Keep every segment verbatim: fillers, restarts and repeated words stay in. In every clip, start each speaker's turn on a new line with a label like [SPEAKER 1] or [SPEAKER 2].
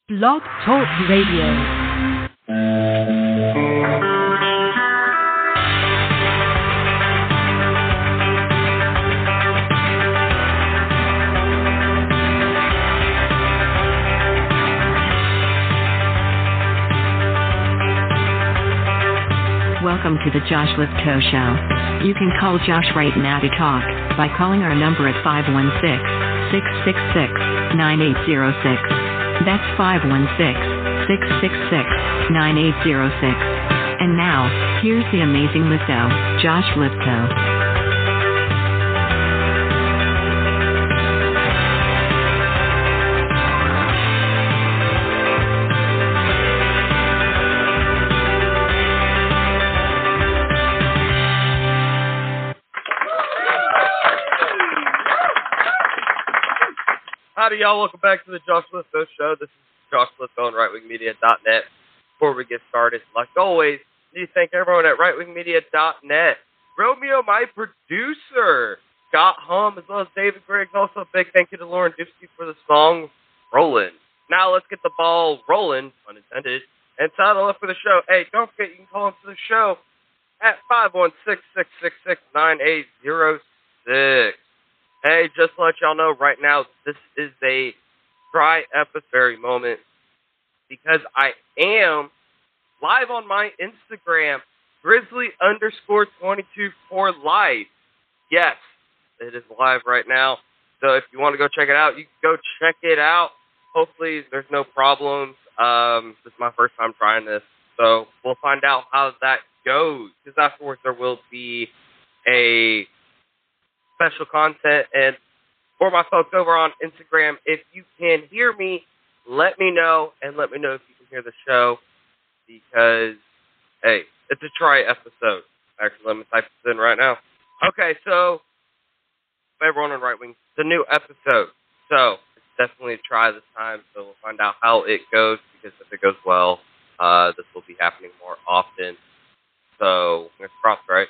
[SPEAKER 1] Blog Talk Radio. Welcome to the Josh Lithgow Show. You can call Josh right now to talk by calling our number at five one six, six six six, nine eight zero six. That's five one six, six six six, nine eight zero six. And now, here's the amazing Lithgow, Josh Lithgow.
[SPEAKER 2] Howdy, y'all. Welcome back to the Josh Lithgow Show. This is Josh Lithgow on right wing media dot net. Before we get started, like always, I need to thank everyone at right wing media dot net. Romeo, my producer, Scott Hum, as well as David Griggs. Also, a big thank you to Lauren Dupsky for the song Rollin'. Now, let's get the ball rolling, pun intended, and saddle up for the show. Hey, don't forget, you can call into the show at five one six, six six six, nine eight zero six. Hey, just to let y'all know right now, this is a dry episode moment because I am live on my Instagram, Grizzly underscore twenty-two for live. Yes, it is live right now. So if you want to go check it out, you can go check it out. Hopefully there's no problems. Um, this is my first time trying this. So we'll find out how that goes. Because afterwards there will be a special content, and for my folks over on Instagram, if you can hear me, let me know, and let me know if you can hear the show, because, hey, it's a try episode. Actually, let me type this in right now. Okay, so, everyone on Right Wing, it's a new episode, so it's definitely a try this time, so we'll find out how it goes, because if it goes well, uh, this will be happening more often, so, it's crossed, right?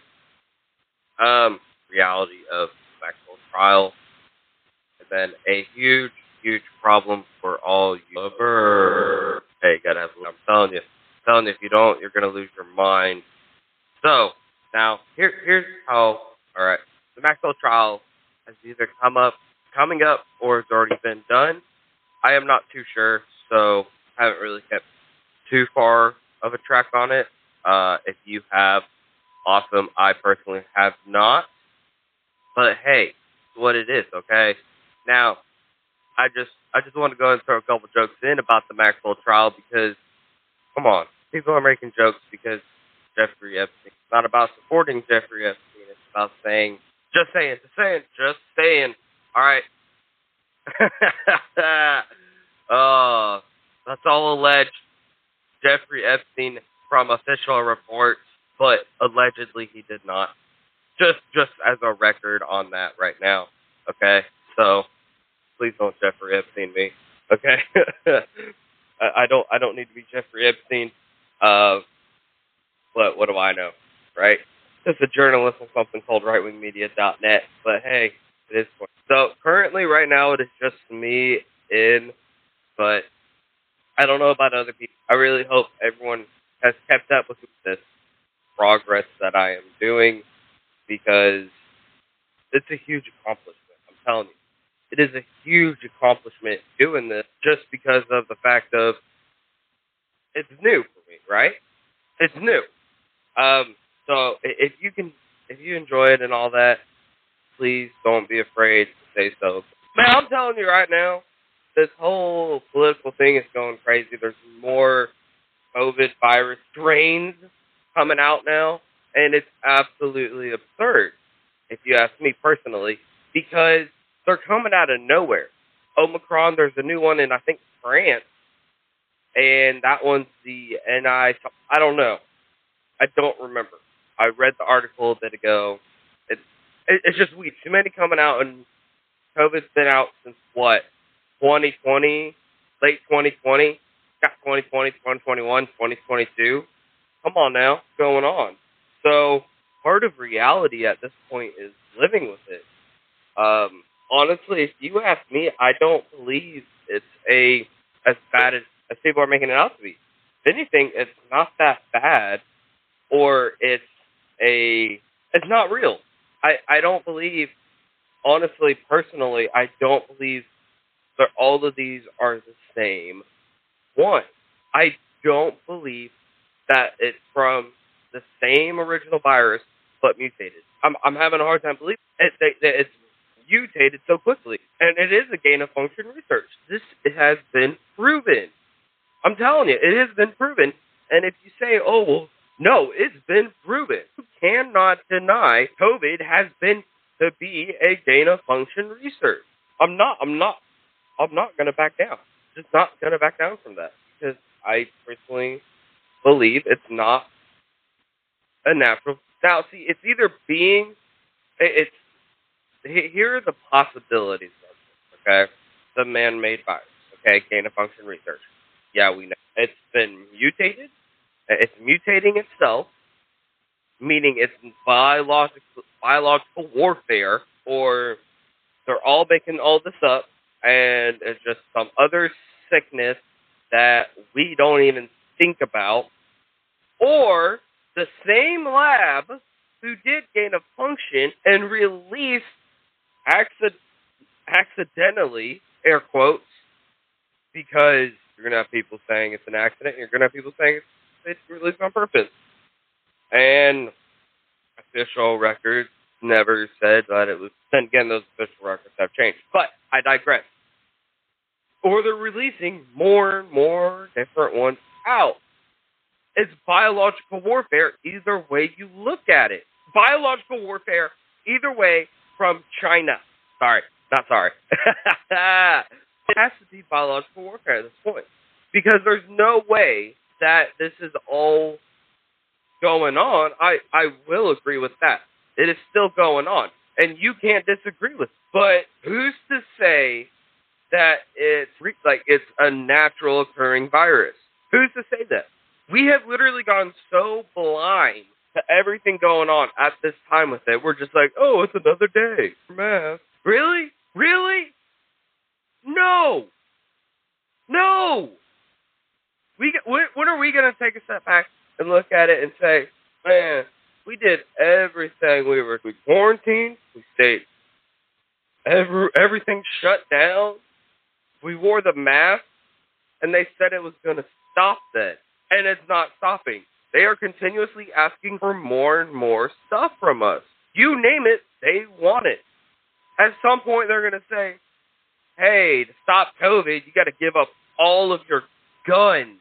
[SPEAKER 2] Um, reality of Maxwell trial, and then a huge, huge problem for all you lovers. Hey, you gotta have. I'm telling you, I'm telling you, if you don't, you're gonna lose your mind. So now, here, here's how. All right, the Maxwell trial has either come up, coming up, or has already been done. I am not too sure, so haven't really kept too far of a track on it. Uh, if you have, awesome. I personally have not. But hey, it's what it is, okay? Now, I just I just want to go and throw a couple jokes in about the Maxwell trial because, come on, people are making jokes because Jeffrey Epstein. It's not about supporting Jeffrey Epstein. It's about saying, just saying, just saying, just saying. All right. uh, that's all alleged. Jeffrey Epstein from official reports, but allegedly he did not. Just just as a record on that right now, okay? So, please don't Jeffrey Epstein me, okay? I don't I don't need to be Jeffrey Epstein, uh, but what do I know, right? It's a journalist on something called right wing media dot net, but hey, it is fun. So, currently, right now, it is just me in, but I don't know about other people. I really hope everyone has kept up with this progress that I am doing, because it's a huge accomplishment. I'm telling you. It is a huge accomplishment doing this just because of the fact of it's new for me, right? It's new. Um, so if you can, if you enjoy it and all that, please don't be afraid to say so. Man, I'm telling you right now, this whole political thing is going crazy. There's more COVID virus strains coming out now. And it's absolutely absurd, if you ask me personally, because they're coming out of nowhere. Omicron, there's a new one in, I think, France, and that one's the N I, I don't know. I don't remember. I read the article a bit ago. It's, it's just weird. Too many coming out, and COVID's been out since, what, twenty twenty, late twenty twenty, got twenty twenty, twenty twenty-one, twenty twenty-two. Come on now, what's going on? So, part of reality at this point is living with it. Um, honestly, if you ask me, I don't believe it's a as bad as as people are making it out to be. If anything, it's not that bad, or it's a it's not real. I, I don't believe, honestly, personally, I don't believe that all of these are the same. One, I don't believe that it's from the same original virus, but mutated. I'm I'm having a hard time believing it, that, that it's mutated so quickly. And it is a gain-of-function research. This it has been proven. I'm telling you, it has been proven. And if you say, oh, well, no, it's been proven. You cannot deny COVID has been to be a gain-of-function research. I'm not, I'm not, I'm not going to back down. Just not going to back down from that. Because I personally believe it's not a natural. Now, see, it's either being, it's, here are the possibilities of it, okay? The man-made virus, okay? Gain-of-function research. Yeah, we know. It's been mutated. It's mutating itself, meaning it's biological, biological warfare, or they're all making all this up, and it's just some other sickness that we don't even think about, or the same lab who did gain of function and released accident, accidentally, air quotes, because you're going to have people saying it's an accident, and you're going to have people saying it's, it's released on purpose. And official records never said that it was. Then again, those official records have changed. But I digress. Or they're releasing more and more different ones out. It's biological warfare either way you look at it. Biological warfare either way from China. Sorry, not sorry. It has to be biological warfare at this point. Because there's no way that this is all going on. I, I will agree with that. It is still going on. And you can't disagree with it. But who's to say that it's re- like it's a natural occurring virus? Who's to say that? We have literally gone so blind to everything going on at this time with it. We're just like, oh, it's another day. Math. Really? Really? No. No. We get, when, when are we going to take a step back and look at it and say, man, we did everything. We were we quarantined. We stayed. Every, everything shut down. We wore the mask, and they said it was going to stop that. And it's not stopping. They are continuously asking for more and more stuff from us. You name it, they want it. At some point, they're going to say, hey, to stop COVID, you got to give up all of your guns.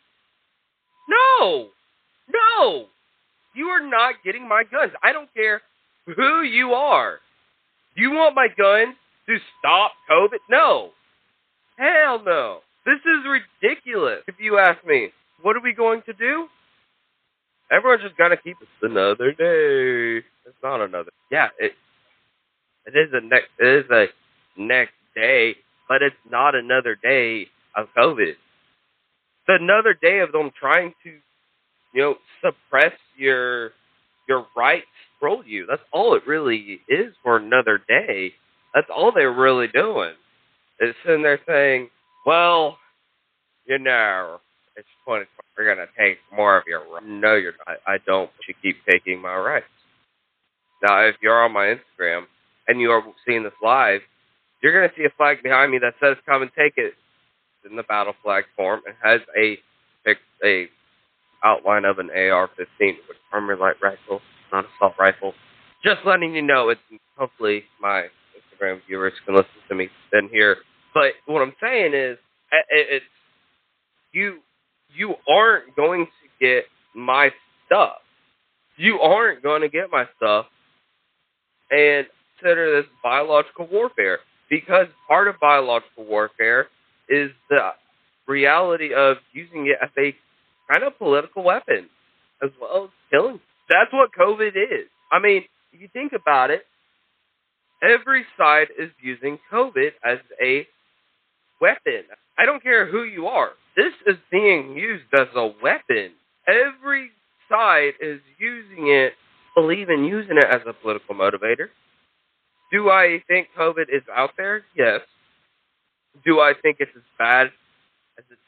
[SPEAKER 2] No! No! You are not getting my guns. I don't care who you are. You want my guns to stop COVID? No. Hell no. This is ridiculous, if you ask me. What are we going to do? Everyone's just got to keep it another day. It's not another. Yeah, it it is a next it is a next day, but it's not another day of COVID. It's another day of them trying to, you know, suppress your your rights, control you. That's all it really is for another day. That's all they're really doing. Is sitting there saying, well, you know, it's twenty twenty. We're going to take more of your rights. No, you're not. I don't. You keep taking my rights. Now, if you're on my Instagram and you are seeing this live, you're going to see a flag behind me that says, come and take it. It's in the battle flag form. It has a, a outline of an A R fifteen, which is armored light rifle, not assault rifle. Just letting you know, it's hopefully my Instagram viewers can listen to me then here. But what I'm saying is, it, it's you. You aren't going to get my stuff. You aren't going to get my stuff and consider this biological warfare, because part of biological warfare is the reality of using it as a kind of political weapon as well as killing. That's what COVID is. I mean, if you think about it, every side is using COVID as a weapon. I don't care who you are. This is being used as a weapon. Every side is using it, believe in using it as a political motivator. Do I think COVID is out there? Yes. Do I think it's as bad as it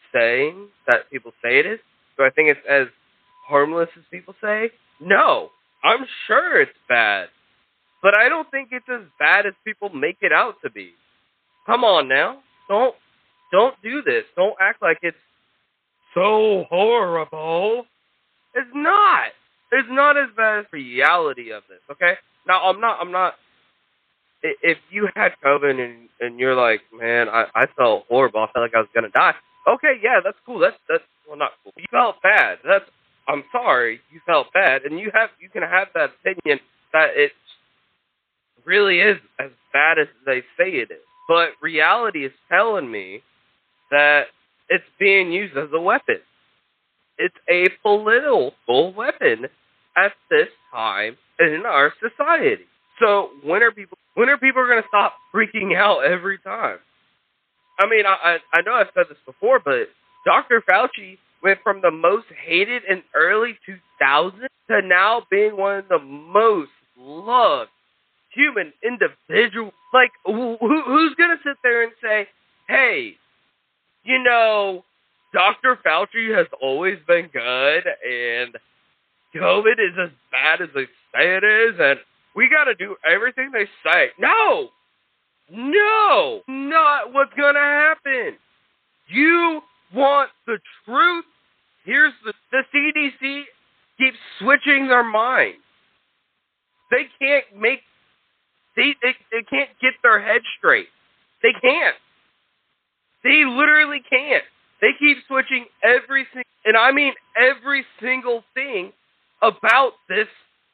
[SPEAKER 2] saying that people say it is? Do I think it's as harmless as people say? No. I'm sure it's bad. But I don't think it's as bad as people make it out to be. Come on now. Don't don't do this. Don't act like it's so horrible. It's not. It's not as bad as the reality of this, okay? Now, I'm not, I'm not, if you had COVID and, and you're like, man, I, I felt horrible, I felt like I was going to die. Okay, yeah, that's cool. That's, that's, well, not cool. You felt bad. That's, I'm sorry, you felt bad. And you have, you can have that opinion that it really is as bad as they say it is. But reality is telling me that it's being used as a weapon. It's a political weapon at this time in our society. So when are people when are people going to stop freaking out every time? I mean, I, I I know I've said this before, but Doctor Fauci went from the most hated in early two thousands to now being one of the most loved human individuals. Like, who, who's going to sit there and say, hey, you know, Doctor Fauci has always been good, and COVID is as bad as they say it is, and we got to do everything they say. No! No! Not what's going to happen. You want the truth? Here's the, the C D C keeps switching their mind. They can't make, they, they, they can't get their head straight. They can't. They literally can't. They keep switching every single, and I mean every single thing about this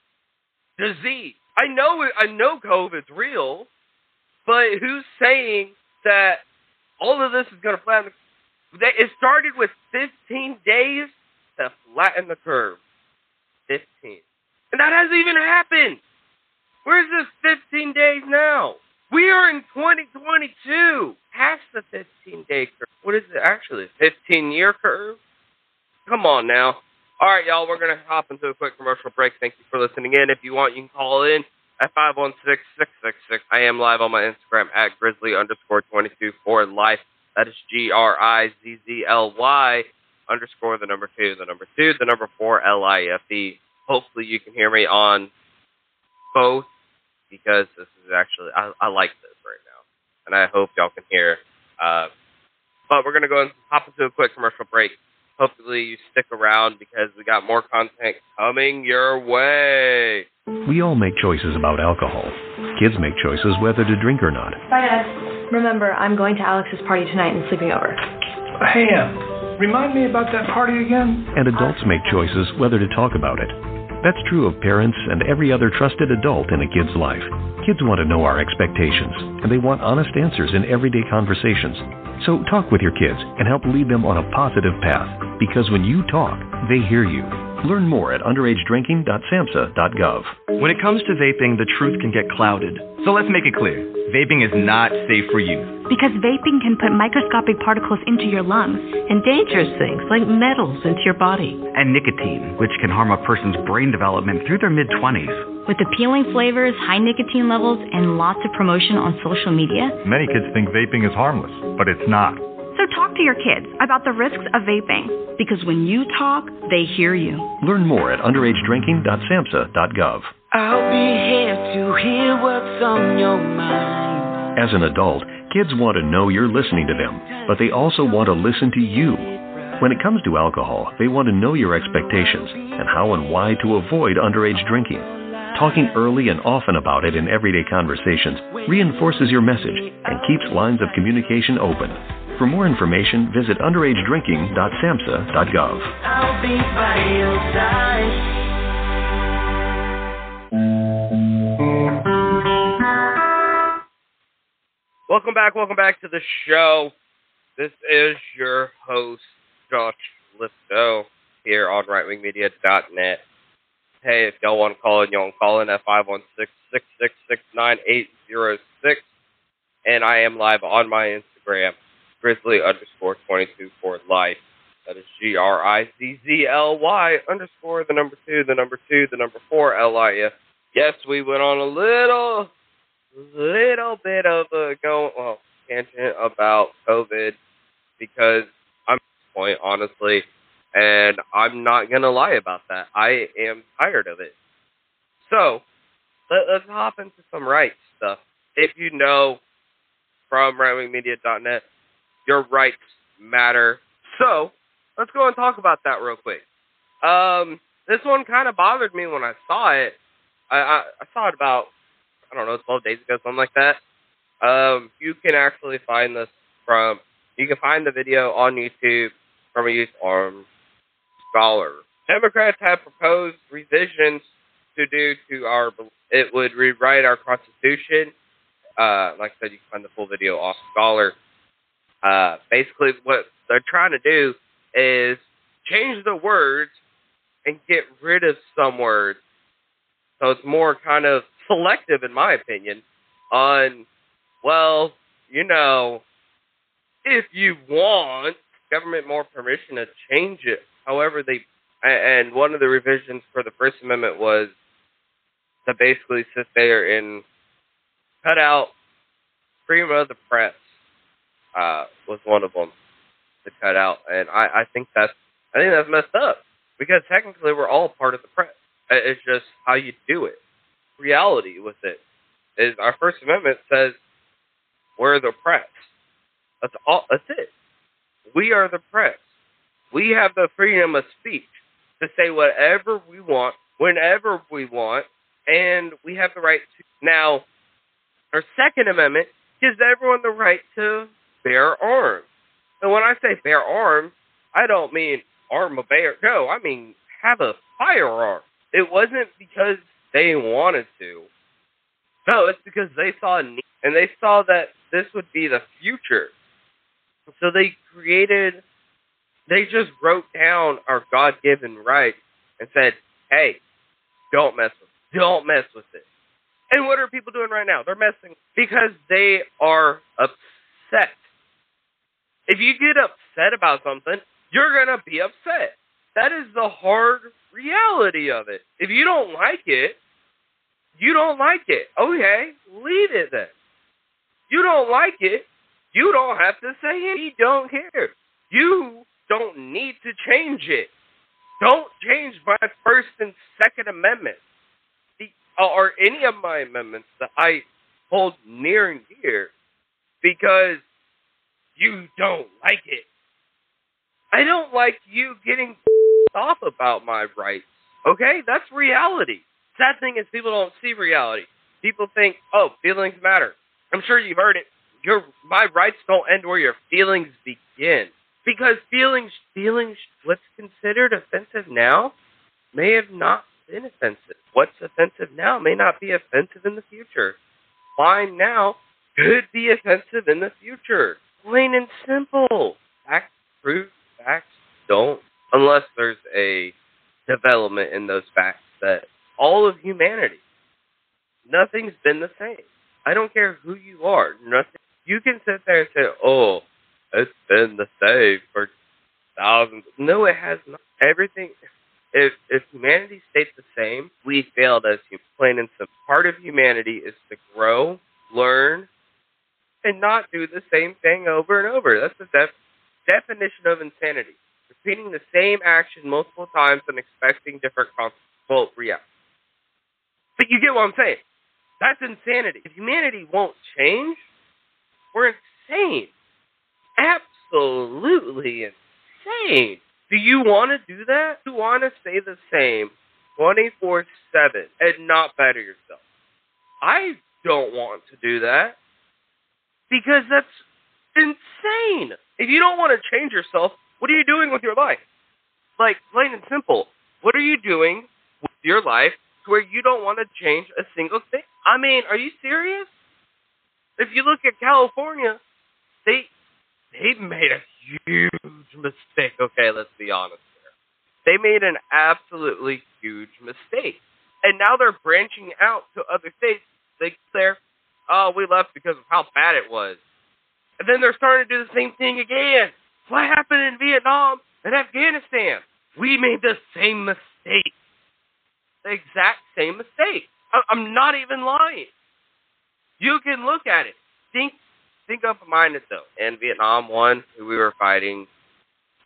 [SPEAKER 2] disease. I know, I know COVID's real, but who's saying that all of this is going to flatten the, it started with fifteen days to flatten the curve. fifteen. And that hasn't even happened. Where's this fifteen days now? We are in twenty twenty-two. Past the fifteen-day curve. What is it actually? fifteen-year curve? Come on now. All right, y'all. We're going to hop into a quick commercial break. Thank you for listening in. If you want, you can call in at five one six, six six six. I am live on my Instagram at grizzly underscore twenty-two for life. That is G R I Z Z L Y underscore the number two, the number two, the number four, L I F E. Hopefully you can hear me on both, because this is actually, I, I like this right now. And I hope y'all can hear. Uh, but we're going to go and hop into a quick commercial break. Hopefully you stick around, because we got more content coming your way.
[SPEAKER 3] We all make choices about alcohol. Kids make choices whether to drink or not.
[SPEAKER 4] Bye, Dad. Remember, I'm going to Alex's party tonight and sleeping over.
[SPEAKER 5] Hey, Em, remind me about that party again?
[SPEAKER 3] And adults make choices whether to talk about it. That's true of parents and every other trusted adult in a kid's life. Kids want to know our expectations, and they want honest answers in everyday conversations. So talk with your kids and help lead them on a positive path, because when you talk, they hear you. Learn more at underage drinking dot samhsa dot gov.
[SPEAKER 6] When it comes to vaping, the truth can get clouded. So let's make it clear. Vaping is not safe for youth.
[SPEAKER 7] Because vaping can put microscopic particles into your lungs
[SPEAKER 8] and dangerous things like metals into your body.
[SPEAKER 6] And nicotine, which can harm a person's brain development through their mid-twenties.
[SPEAKER 7] With appealing flavors, high nicotine levels, and lots of promotion on social media,
[SPEAKER 9] many kids think vaping is harmless, but it's not.
[SPEAKER 10] So talk to your kids about the risks of vaping.
[SPEAKER 8] Because when you talk, they hear you.
[SPEAKER 3] Learn more at underage drinking dot samhsa dot gov.
[SPEAKER 11] I'll be here to hear what's on your mind.
[SPEAKER 3] As an adult, kids want to know you're listening to them, but they also want to listen to you. When it comes to alcohol, they want to know your expectations and how and why to avoid underage drinking. Talking early and often about it in everyday conversations reinforces your message and keeps lines of communication open. For more information, visit underage drinking dot samhsa dot gov.
[SPEAKER 11] I'll be by your side.
[SPEAKER 2] Welcome back, welcome back to the show. This is your host, Josh Lifto, here on right wing media dot net. Hey, if y'all want to call in, y'all can call in at five one six, six six six, nine eight zero six. And I am live on my Instagram, grizzly underscore twenty-two for life. That is G R I Z Z L Y underscore the number two, the number two, the number four, L I F. Yes, we went on a little, little bit of a go, well, tangent about COVID, because I'm point, honestly. And I'm not going to lie about that. I am tired of it. So, let, let's hop into some rights stuff. If you know from right wing media dot net, your rights matter. So, let's go and talk about that real quick. Um, this one kind of bothered me when I saw it. I, I, I saw it about, I don't know, twelve days ago, something like that. Um, you can actually find this from, you can find the video on YouTube from a youth armed scholar. Democrats have proposed revisions to do to our, it would rewrite our Constitution. Uh, like I said, you can find the full video off Scholar. Uh, basically, what they're trying to do is change the words and get rid of some words. So it's more kind of selective, in my opinion, on, well, you know, if you want government more permission to change it, however they, and one of the revisions for the First Amendment was to basically sit there and cut out freedom of the press, uh, was one of them to cut out. And I, I think that's, I think that's messed up, because technically we're all part of the press. It's just how you do it. Reality with it is our First Amendment says we're the press. That's all. That's it. We are the press. We have the freedom of speech to say whatever we want, whenever we want, and we have the right to. Now, our Second Amendment gives everyone the right to bear arms. And when I say bear arms, I don't mean arm a bear. No, I mean have a firearm. It wasn't because they wanted to. No, it's because they saw a need, and they saw that this would be the future. So they created, they just wrote down our God-given rights and said, hey, don't mess with it. Don't mess with it. And what are people doing right now? They're messing because they are upset. If you get upset about something, you're going to be upset. That is the hard reality of it. If you don't like it, you don't like it. Okay, leave it then. You don't like it, you don't have to say it. You don't care. You don't need to change it. Don't change my First and Second Amendment, or any of my amendments that I hold near and dear, because you don't like it. I don't like you getting off about my rights. Okay? That's reality. Sad thing is people don't see reality. People think, oh, feelings matter. I'm sure you've heard it. Your my rights don't end where your feelings begin. Because feelings, feelings, what's considered offensive now may have not been offensive. What's offensive now may not be offensive in the future. Fine now could be offensive in the future. Plain and simple. Facts prove facts don't. Unless there's a development in those facts that all of humanity, nothing's been the same. I don't care who you are. Nothing. You can sit there and say, oh, it's been the same for thousands. No, it has not. Everything, if if humanity stays the same, we failed as humans. Plain and simple. Part of humanity is to grow, learn, and not do the same thing over and over. That's the def- definition of insanity. Repeating the same action multiple times and expecting different consequences. Well, yeah. But you get what I'm saying. That's insanity. If humanity won't change, we're insane. Absolutely insane. Do you want to do that? Do you want to stay the same twenty-four seven and not better yourself? I don't want to do that because that's insane. If you don't want to change yourself, what are you doing with your life? Like, plain and simple. What are you doing with your life to where you don't want to change a single thing? I mean, are you serious? If you look at California, they they made a huge mistake. Okay, let's be honest here. They made an absolutely huge mistake. And now they're branching out to other states. They there, oh, we left because of how bad it was. And then they're starting to do the same thing again. What happened in Vietnam and Afghanistan? We made the same mistake. The exact same mistake. I'm not even lying. You can look at it. Think think open-minded, though. In Vietnam, one, who we were fighting,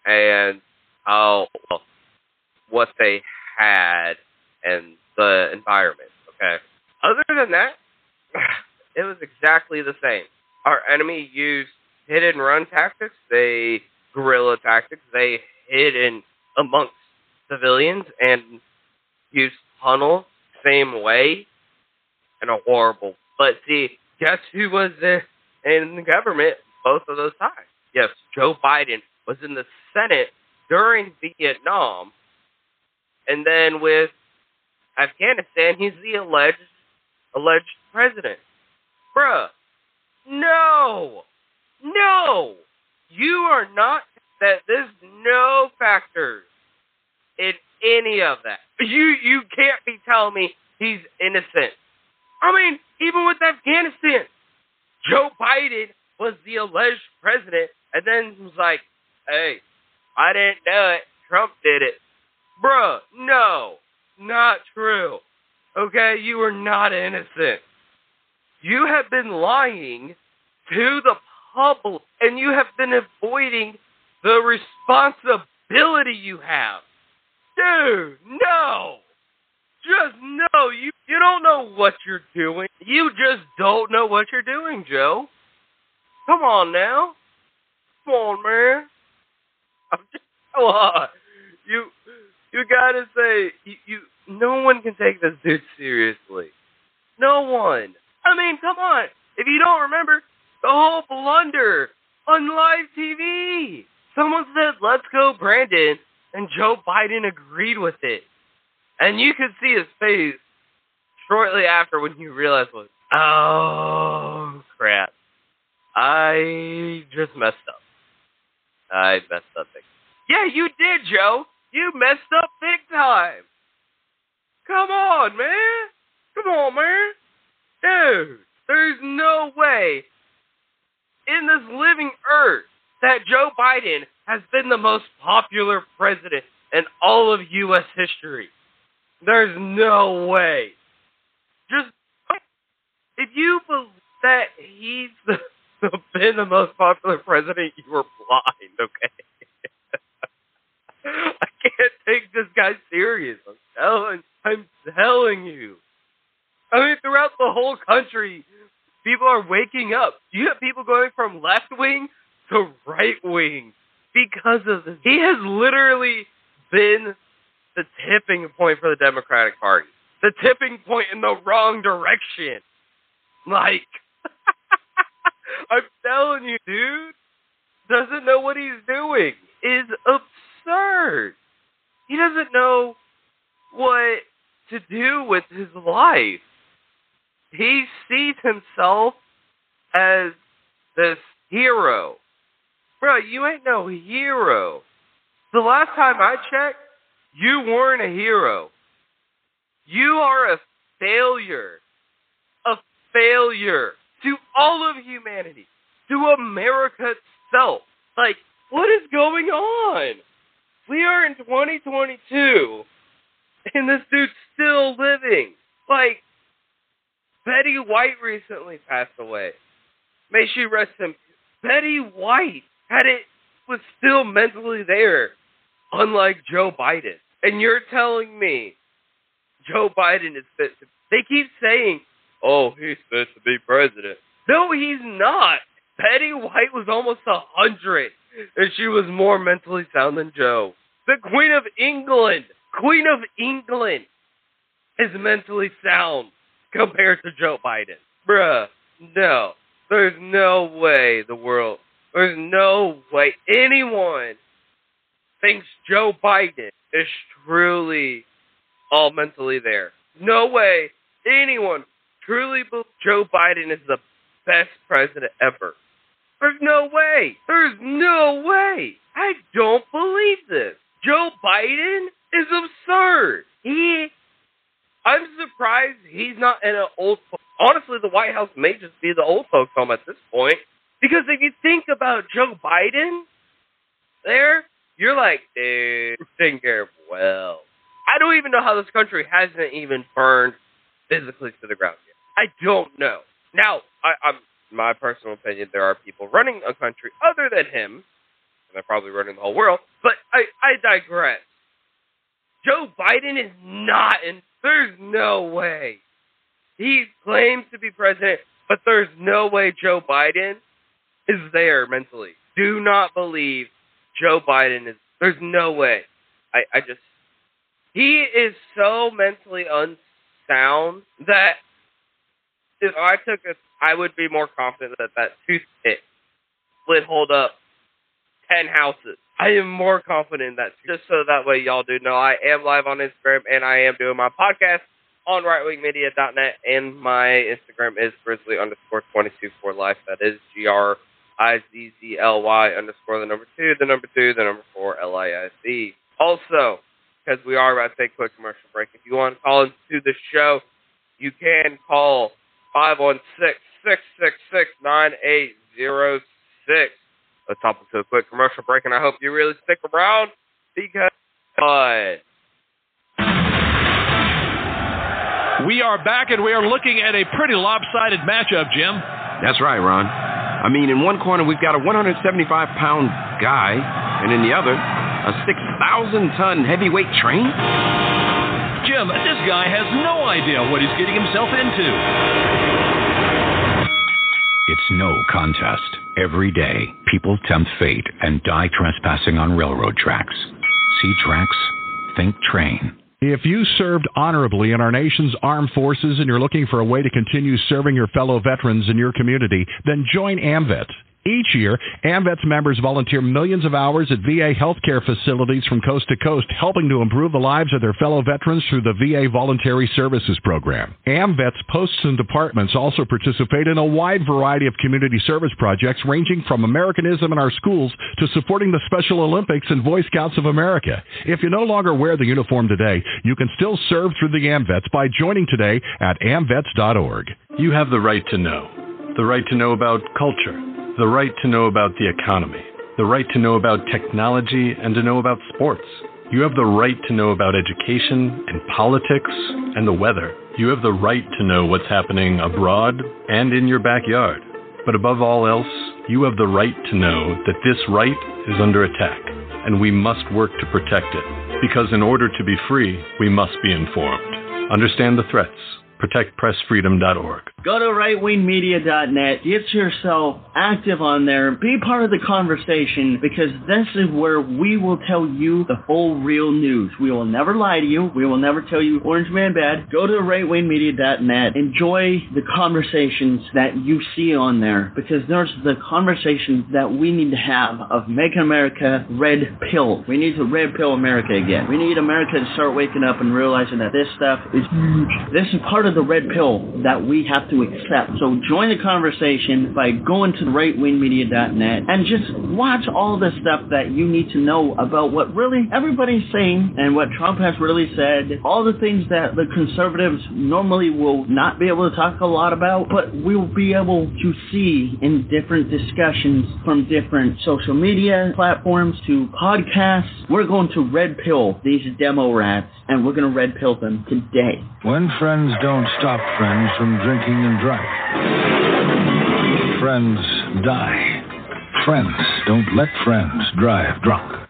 [SPEAKER 2] and how well, what they had and the environment. Okay. Other than that, it was exactly the same. Our enemy used hit and run tactics. They guerrilla tactics. They hid in amongst civilians and used tunnels same way, and a horrible. But see, guess who was the, in the government both of those times? Yes, Joe Biden was in the Senate during Vietnam, and then with Afghanistan, he's the alleged alleged president. Bruh, no, no, you are not. That there's no factors in any of that. You you can't be telling me he's innocent. I mean, even with Afghanistan, Joe Biden was the alleged president, and then was like, hey, I didn't do it. Trump did it. Bruh, no, not true. Okay, you are not innocent. You have been lying to the public, and you have been avoiding the responsibility you have. Dude, no. Just no. You, you don't know what you're doing. You just don't know what you're doing, Joe. Come on now. Come on, man. I'm just, come on. You, you gotta say, you, you, no one can take this dude seriously. No one. I mean, come on. If you don't remember, the whole blunder on live T V. Someone said, let's go, Brandon, and Joe Biden agreed with it. And you could see his face shortly after when he realized, was, oh, crap. I just messed up. I messed up big time. Yeah, you did, Joe. You messed up big time. Come on, man. Come on, man. Dude, there's no way in this living earth that Joe Biden has been the most popular president in all of U S history. There's no way. Just, if you believe that he's the, been the most popular president, you were blind, okay? I can't take this guy serious. I'm telling, I'm telling you. I mean, throughout the whole country, people are waking up. You have people going from left wing to right wing because of this. He has literally been the tipping point for the Democratic Party. The tipping point in the wrong direction. Like, I'm telling you, dude, doesn't know what he's doing. Is absurd. He doesn't know what to do with his life. He sees himself as this hero. Bro, you ain't no hero. The last time I checked, you weren't a hero. You are a failure. A failure to all of humanity. To America itself. Like, what is going on? We are in twenty twenty-two, and this dude's still living. Like, Betty White recently passed away. May she rest in peace. Betty White had it, was still mentally there, unlike Joe Biden. And you're telling me Joe Biden is fit to... They keep saying, oh, he's fit to be president. No, he's not. Betty White was almost a hundred, and she was more mentally sound than Joe. The Queen of England, Queen of England, is mentally sound compared to Joe Biden. Bruh, no. There's no way the world, there's no way anyone thinks Joe Biden is truly all mentally there. No way anyone truly believes Joe Biden is the best president ever. There's no way. There's no way. I don't believe this. Joe Biden is absurd. He, I'm surprised he's not in an old, honestly, the White House may just be the old folks home at this point. Because if you think about Joe Biden there, you're like, dude, taking care of well. I don't even know how this country hasn't even burned physically to the ground yet. I don't know. Now, I, I'm, my personal opinion, there are people running a country other than him and they're probably running the whole world. But I, I digress. Joe Biden is not, and there's no way. He claims to be president, but there's no way Joe Biden is there mentally. Do not believe Joe Biden is, there's no way. I, I just, he is so mentally unsound that if I took a, I would be more confident that that toothpick would hold up ten houses. I am more confident in that. Just so that way y'all do know, I am live on Instagram, and I am doing my podcast on right wing media dot net, and my Instagram is grizzly underscore twenty-two for life. That is G R I Z Z L Y underscore the number two, the number two, the number four, L I I C. Also, because we are about to take a quick commercial break, if you want to call into the show, you can call five one six, six six six, nine eight zero six. Let's hop into a quick commercial break, and I hope you really stick around because uh,
[SPEAKER 12] we are back, and we are looking at a pretty lopsided matchup, Jim.
[SPEAKER 13] That's right, Ron. I mean, in one corner, we've got a one hundred seventy-five pound guy, and in the other, a six thousand ton heavyweight train.
[SPEAKER 12] Jim, this guy has no idea what he's getting himself into.
[SPEAKER 14] It's no contest. Every day, people tempt fate and die trespassing on railroad tracks. See tracks? Think train.
[SPEAKER 15] If you served honorably in our nation's armed forces and you're looking for a way to continue serving your fellow veterans in your community, then join AMVETS. Each year, AMVETS members volunteer millions of hours at V A healthcare facilities from coast to coast, helping to improve the lives of their fellow veterans through the V A Voluntary Services Program. AMVETS posts and departments also participate in a wide variety of community service projects ranging from Americanism in our schools to supporting the Special Olympics and Boy Scouts of America. If you no longer wear the uniform today, you can still serve through the AMVETS by joining today at amvets dot org.
[SPEAKER 16] You have the right to know. The right to know about culture. The right to know about the economy, the right to know about technology, and to know about sports. You have the right to know about education and politics and the weather. You have the right to know what's happening abroad and in your backyard. But above all else, you have the right to know that this right is under attack, and we must work to protect it. Because in order to be free, we must be informed. Understand the threats. protect press freedom dot org.
[SPEAKER 17] Go to right wing media dot net. Get yourself active on there. Be part of the conversation, because this is where we will tell you the whole real news. We will never lie to you. We will never tell you Orange Man bad. Go to right wing media dot net. Enjoy the conversations that you see on there, because there's the conversations that we need to have of making America red pill. We need to red pill America again. We need America to start waking up and realizing that this stuff is huge. This is part of the red pill that we have to accept. So join the conversation by going to right wing media dot net and just watch all the stuff that you need to know about what really everybody's saying and what Trump has really said. All the things that the conservatives normally will not be able to talk a lot about, but we will be able to see in different discussions from different social media platforms to podcasts. We're going to red pill these demo rats, and we're going to red pill them today.
[SPEAKER 18] When friends don't stop friends from drinking and driving, friends die. Friends don't let friends drive drunk.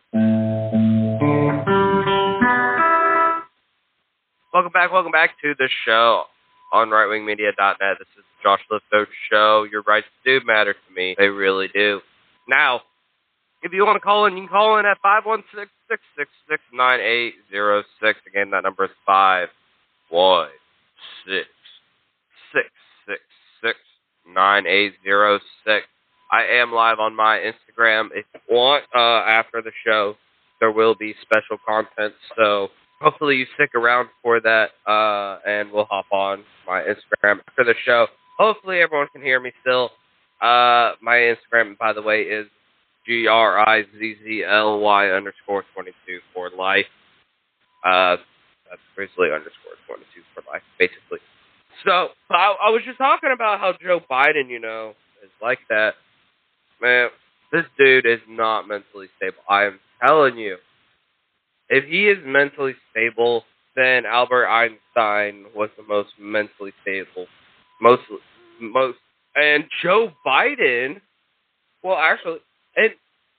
[SPEAKER 2] Welcome back, welcome back to the show on right wing media dot net. This is the Josh Lithgow Show. Your rights do matter to me. They really do. Now, if you want to call in, you can call in at five one six, six six six, nine eight zero six. Again, that number is five one six, six six six, nine eight zero six. I am live on my Instagram. If you want, uh, after the show, there will be special content. So hopefully you stick around for that, uh, and we'll hop on my Instagram after the show. Hopefully everyone can hear me still. Uh, my Instagram, by the way, is G R I Z Z L Y underscore twenty-two for life. Uh, that's Grizzly underscore twenty-two for life, basically. So, I, I was just talking about how Joe Biden, you know, is like that. Man, this dude is not mentally stable. I am telling you. If he is mentally stable, then Albert Einstein was the most mentally stable. Most, most, and Joe Biden, well, actually, and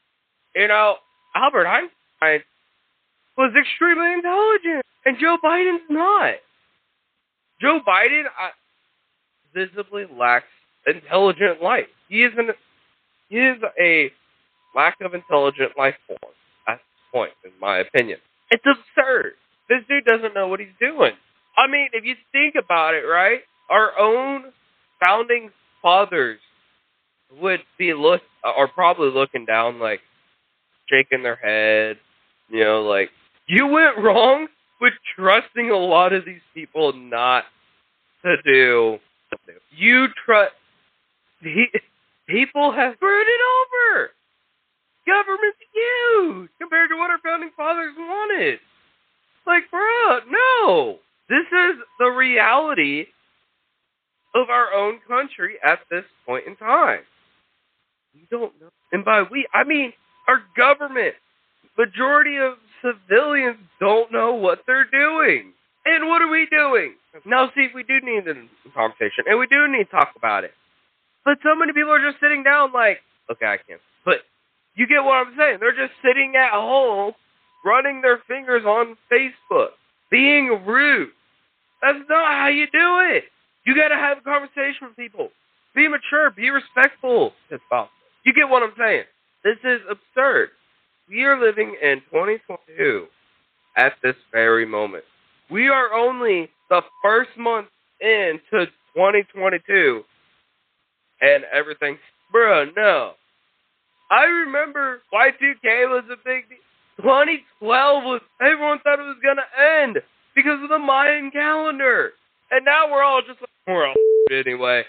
[SPEAKER 2] You know, Albert Einstein was extremely intelligent, and Joe Biden's not. Joe Biden uh, visibly lacks intelligent life. He is an he is a lack of intelligent life form at this point, in my opinion. It's absurd. This dude doesn't know what he's doing. I mean, if you think about it, right? Our own founding fathers would be look are probably looking down, like shaking their head, you know, like you went wrong with trusting a lot of these people not to do. You trust. People have screwed it over. Government's huge compared to what our founding fathers wanted. Like, bro, no. This is the reality of our own country at this point in time. We don't know. And by we, I mean our government. Majority of civilians don't know what they're doing. And what are we doing? Now, see, we do need a conversation, and we do need to talk about it. But so many people are just sitting down like, okay, I can't. But you get what I'm saying. They're just sitting at home, running their fingers on Facebook, being rude. That's not how you do it. You got to have a conversation with people. Be mature. Be respectful. If possible. You get what I'm saying. This is absurd. We are living in twenty twenty-two at this very moment. We are only the first month into twenty twenty-two, and everything's, bruh, no. I remember Y two K was a big deal. twenty twelve was, everyone thought it was going to end because of the Mayan calendar. And now we're all just like, we're all anyway.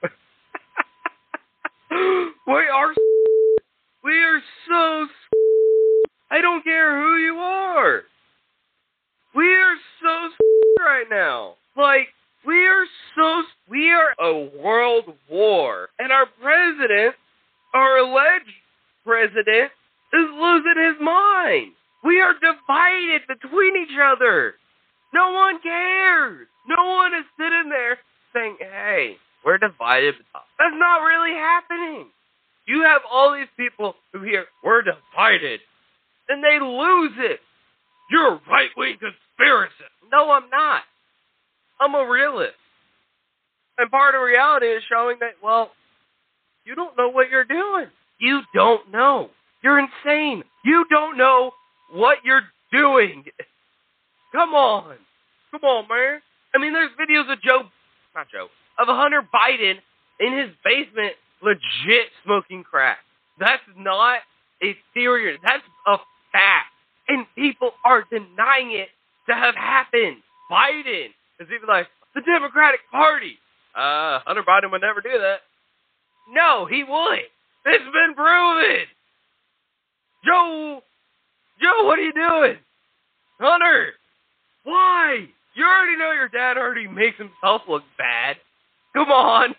[SPEAKER 2] We are, we are so, I don't care who you are. We are so right now. Like, we are so, we are a world war. And our president, our alleged president, is losing his mind. We are divided between each other. No one cares. No one is sitting there saying, hey, we're divided. That's not really happening. You have all these people who hear, we're divided, and they lose it. You're a right-wing conspiracist. No, I'm not. I'm a realist. And part of reality is showing that, well, you don't know what you're doing. You don't know. You're insane. You don't know what you're doing. Come on. Come on, man. I mean, there's videos of Joe, not Joe, of Hunter Biden in his basement legit smoking crack. That's not a theory. That's a fact. And people are denying it to have happened. Biden is even like, the Democratic Party. Uh, Hunter Biden would never do that. No, he would. It's been proven. Joe, Joe, what are you doing? Hunter, why? You already know your dad already makes himself look bad. Come on.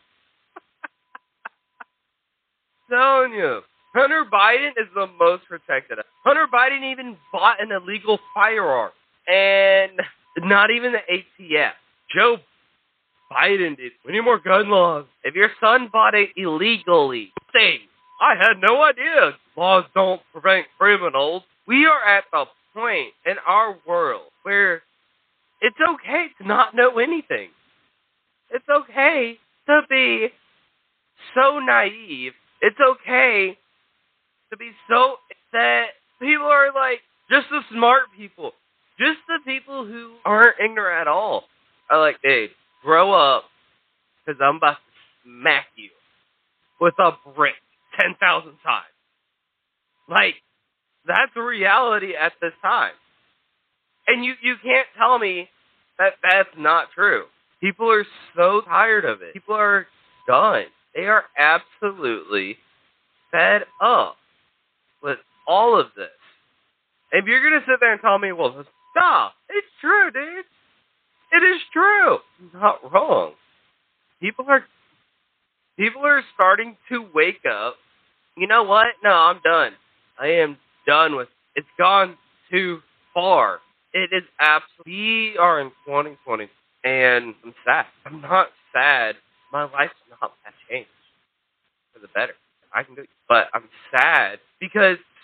[SPEAKER 2] Telling you. Hunter Biden is the most protected. Hunter Biden even bought an illegal firearm. And not even the A T F. Joe Biden did. We need more gun laws. If your son bought it illegally, say, I had no idea laws don't prevent criminals. We are at the point in our world where it's okay to not know anything. It's okay to be so naive. It's okay to be so that people are like, just the smart people, just the people who aren't ignorant at all are like, hey, grow up, because I'm about to smack you with a brick ten thousand times. Like, that's the reality at this time. And you, you can't tell me that that's not true. People are so tired of it. People are done. They are absolutely fed up with all of this. If you're going to sit there and tell me, well, stop, it's true, dude. It is true. You're not wrong. People are people are starting to wake up. You know what? No, I'm done. I am done with it. It's gone too far. It is absolutely. We are in twenty twenty, and I'm sad. I'm not sad. My life's not that changed for the better. I can do it. But I'm sad because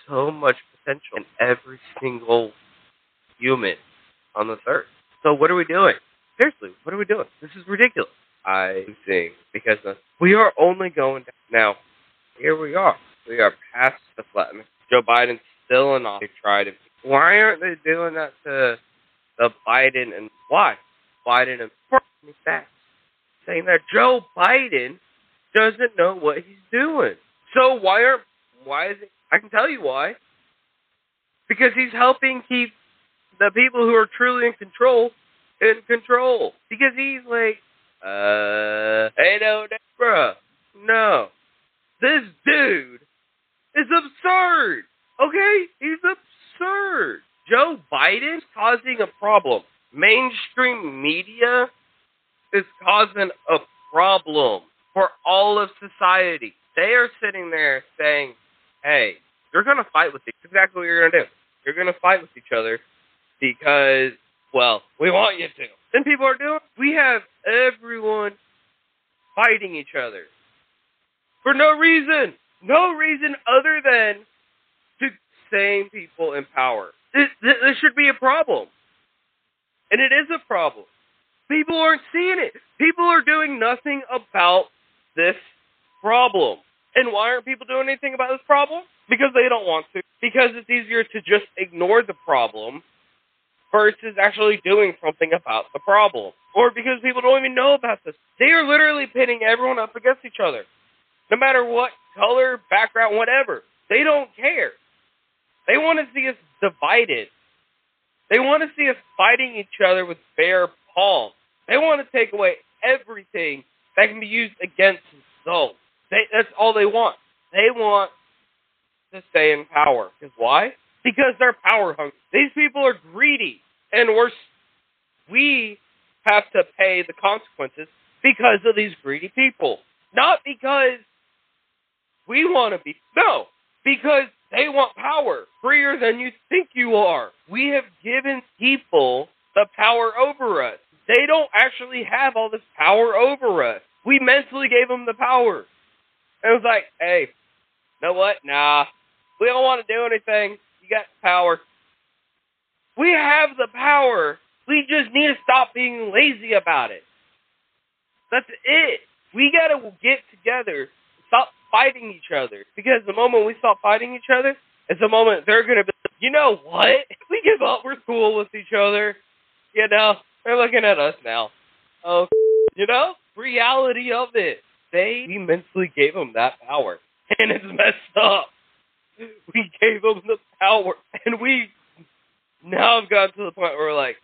[SPEAKER 2] so much potential in every single human on this earth. So what are we doing? Seriously, what are we doing? This is ridiculous. I think because we are only going down. Now, here we are. We are past the flattening. Joe Biden's still in office. They tried it. Why aren't they doing that to the Biden and why? Biden and facts saying that Joe Biden doesn't know what he's doing. So why aren't why is it? I can tell you why. Because he's helping keep the people who are truly in control in control. Because he's like, uh, hey, no, bruh, no. This dude is absurd. Okay? He's absurd. Joe Biden's causing a problem. Mainstream media is causing a problem for all of society. They are sitting there saying, hey, you're going to fight with each other. That's exactly what you're going to do. You're going to fight with each other because, well, we want you to. Then people are doing, we have everyone fighting each other for no reason. No reason other than to same people in power. This, this, this should be a problem. And it is a problem. People aren't seeing it. People are doing nothing about this problem. And why aren't people doing anything about this problem? Because they don't want to. Because it's easier to just ignore the problem versus actually doing something about the problem. Or because people don't even know about this. They are literally pitting everyone up against each other. No matter what color, background, whatever. They don't care. They want to see us divided. They want to see us fighting each other with bare palms. They want to take away everything that can be used against themselves. They, that's all they want. They want to stay in power. Because why? Because they're power hungry. These people are greedy. And we're, we have to pay the consequences because of these greedy people. Not because we want to be. No. Because they want power. Freer than you think you are. We have given people the power over us. They don't actually have all this power over us. We mentally gave them the power. And it was like, hey, you know what? Nah, we don't want to do anything. You got the power. We have the power. We just need to stop being lazy about it. That's it. We got to get together. Stop fighting each other. Because the moment we stop fighting each other, it's the moment they're going to be, you know what? We give up. We're cool with each other. You know, they're looking at us now. Oh, you know, reality of it. They, we mentally gave them that power. And it's messed up. We gave them the power. And we now have gotten to the point where we're like,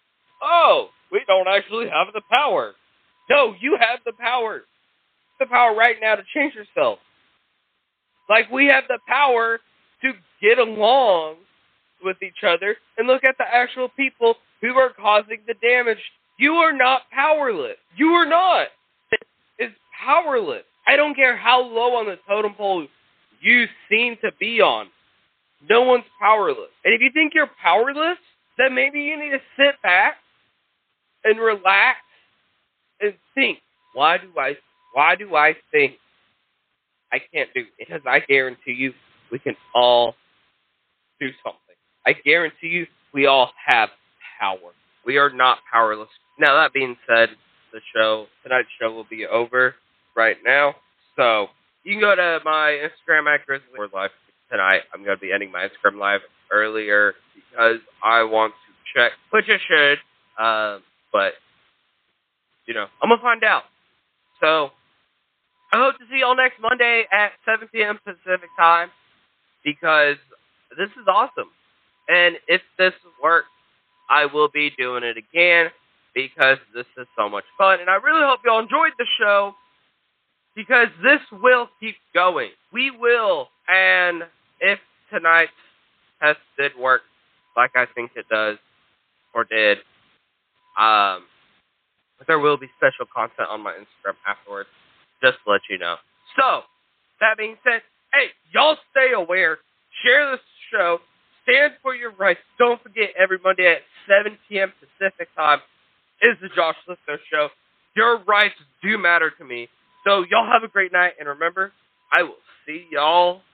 [SPEAKER 2] oh, we don't actually have the power. No, you have the power. The power right now to change yourself. Like we have the power to get along with each other and look at the actual people who are causing the damage. You are not powerless. You are not. It's powerless. I don't care how low on the totem pole you seem to be on. No one's powerless. And if you think you're powerless, then maybe you need to sit back and relax and think. Why do I why do I think I can't do it? Because I guarantee you we can all do something. I guarantee you we all have power. We are not powerless. Now, that being said, the show, tonight's show will be over right now. So, you can go to my Instagram at Grizzly Wars Live tonight. I'm going to be ending my Instagram Live earlier because I want to check, which I should, uh, but, you know, I'm going to find out. So, I hope to see y'all next Monday at seven p.m. Pacific time because this is awesome. And if this works, I will be doing it again because this is so much fun. And I really hope y'all enjoyed the show because this will keep going. We will. And if tonight's test did work like I think it does or did, um, there will be special content on my Instagram afterwards. Just to let you know. So, that being said, hey, y'all stay aware. Share this show. Stand for your rights. Don't forget, every Monday at seven p.m. Pacific time is the Josh Lithgow Show. Your rights do matter to me. So, y'all have a great night. And remember, I will see y'all